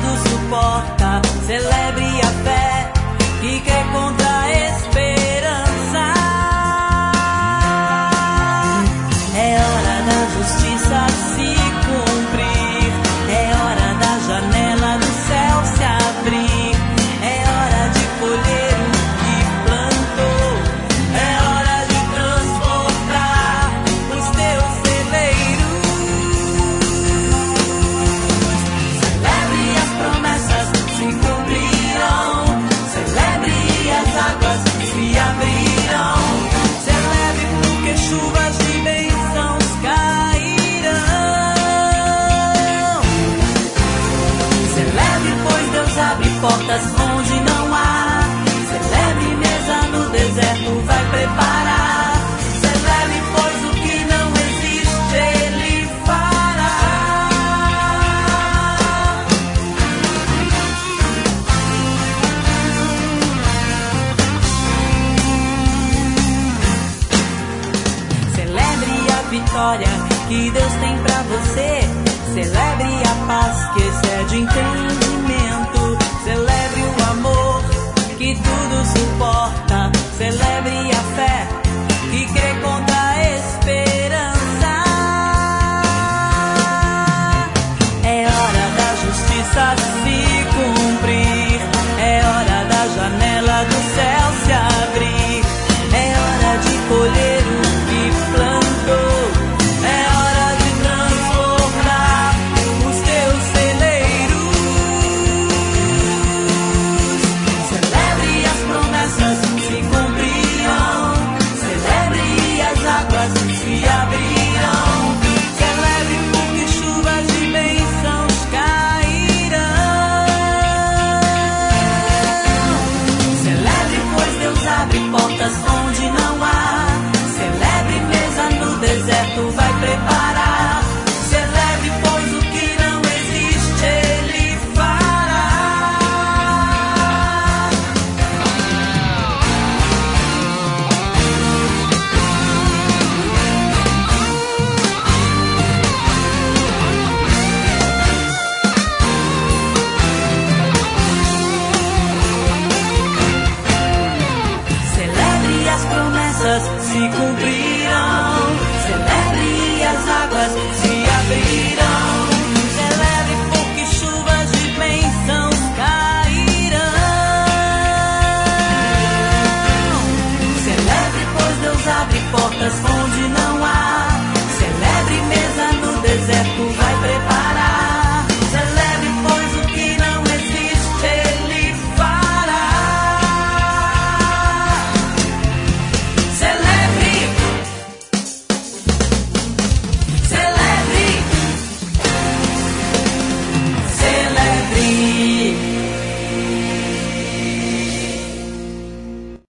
tudo suporta. Celebre a fé que crê contra a esperança. É hora da justiça se cumprir. É hora da janela do céu se abrir. É hora de colher o que plantou. É hora de transportar os teus celeiros. Celebre as promessas se cumprirão. Celebre as águas se abrirão. Celebre porque chuvas de bênçãos cairão. Celebre pois Deus abre portas onde não há. Celebre mesa no deserto vai preparar. Celebre pois o que não existe Ele fará. Celebre a vitória que Deus tem pra você. Celebre a paz que excede entendimento.